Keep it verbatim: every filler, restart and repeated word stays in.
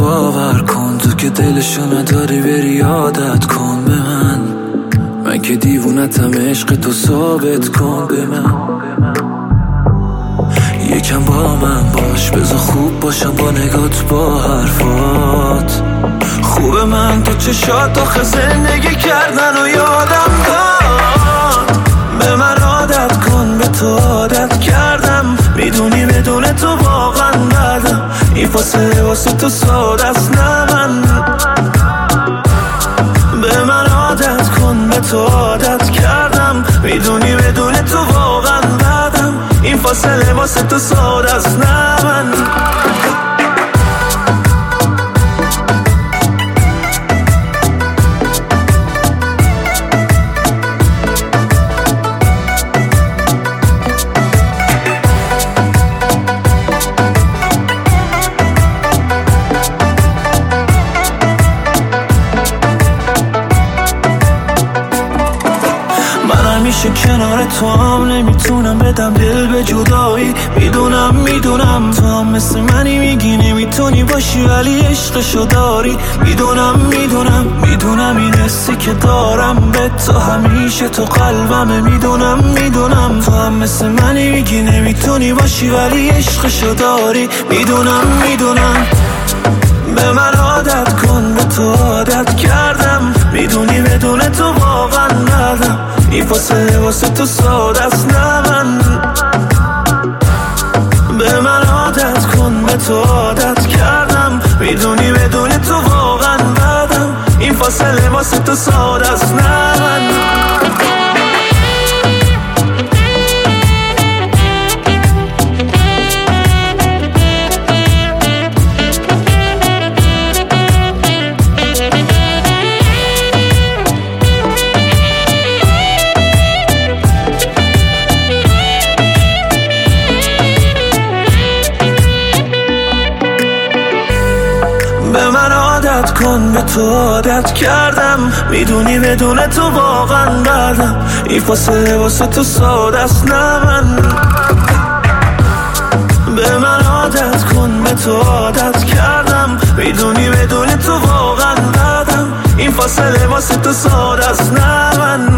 باور کن، تو که دلشو نداری بری عادت کن به من. من که دیوونتم، عشق تو ثابت کن به من. یکم با من باش، بذار خوب باشم با نگات با حرفات. خوبه من تو چشات آخه زندگی کردن و یادم داد. به من عادت کن، به تو عادت کردم. میدونی بدون تو واقعا بدم. این فاصله واسه تو ساده است نه من. به من عادت کن، به تو عادت کردم. میدونی بدون تو واقعا بدم. این فاصله واسه تو ساده است نه من. همیشه کنار تو هم نمیتونم بدم دل به جدایی. میدونم میدونم تو هم مثل منی، میگی نمیتونی باشی ولی عشقشو داری. میدونم میدونم میدونم این حسی که دارم به تو همیشه تو قلبمه. میدونم میدونم تو هم مثل منی، میگی نمیتونی باشی ولی عشقشو داری. میدونم میدونم به من عادت کن، به تو عادت کردم. میدونی بدون تو واقعا ندم. این فاصله واسه تو ساده است نه من. به من عادت کن، به تو عادت کردم. میدونی بدون تو واقعا بدم. این فاصله واسه تو ساده است نه من. به من عادت کن، به تو عادت کردم. میدونی بدون تو واقعا بدم. این فاصله واسه تو ساده است نه من. به من عادت کن، به تو عادت کردم. میدونی بدون تو واقعا بدم. این فاصله واسه تو ساده است نه من.